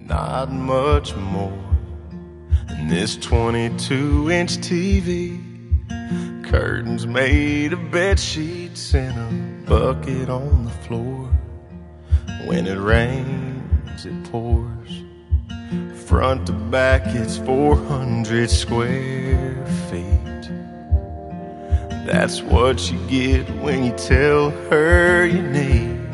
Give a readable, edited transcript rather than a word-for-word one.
not much more than this 22-inch TV. Curtains made of bed sheets and a bucket on the floor. When it rains, it pours. Front to back, it's 400 square feet. That's what you get when you tell her you need